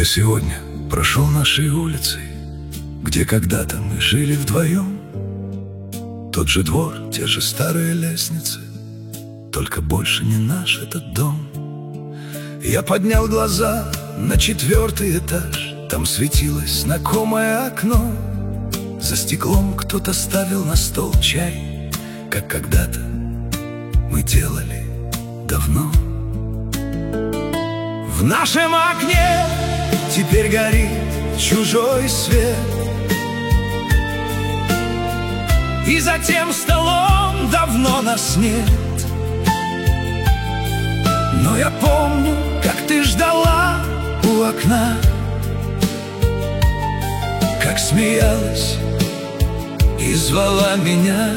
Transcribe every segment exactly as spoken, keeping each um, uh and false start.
Я сегодня прошел нашей улицей, где когда-то мы жили вдвоем. Тот же двор, те же старые лестницы, только больше не наш этот дом. Я поднял глаза на четвертый этаж, там светилось знакомое окно. За стеклом кто-то ставил на стол чай, как когда-то мы делали давно. В нашем окне теперь горит чужой свет, и за тем столом давно нас нет. Но я помню, как ты ждала у окна, как смеялась и звала меня.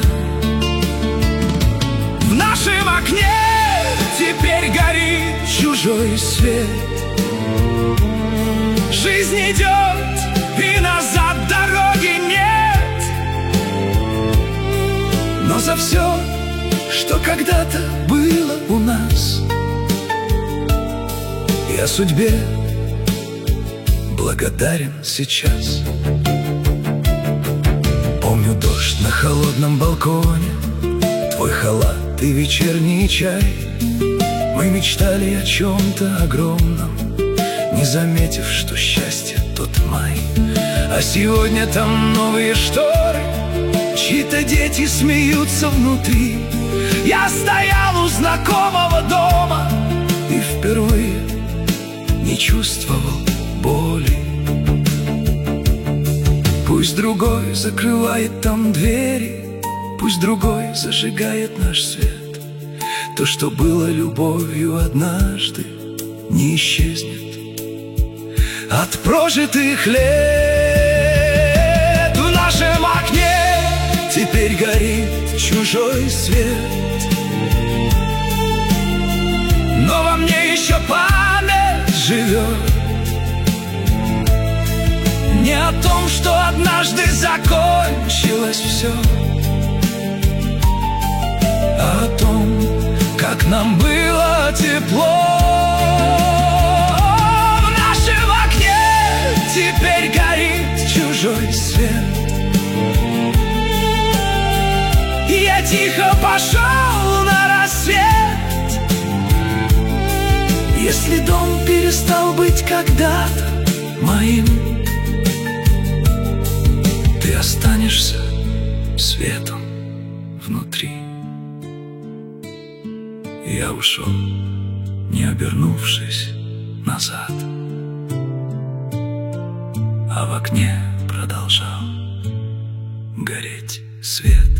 В нашем окне теперь горит чужой свет. Жизнь идет, и назад дороги нет. Но за все, что когда-то было у нас, я судьбе благодарен сейчас. Помню дождь на холодном балконе, твой халат и вечерний чай. Мы мечтали о чем-то огромном, не заметив, что счастье тот май. А сегодня там новые шторы, чьи-то дети смеются внутри. Я стоял у знакомого дома и впервые не чувствовал боли. Пусть другой закрывает там двери, пусть другой зажигает наш свет. То, что было любовью однажды, не исчезнет от прожитых лет. В нашем окне теперь горит чужой свет, но во мне еще память живет не о том, что однажды закончилось все, а о том, как нам было тепло. В нашем окне теперь горит чужой свет, и я тихо пошел на рассвет. Если дом перестал быть когда-то моим, ты останешься светом внутри. Я ушел, не обернувшись назад, а в окне продолжал гореть свет.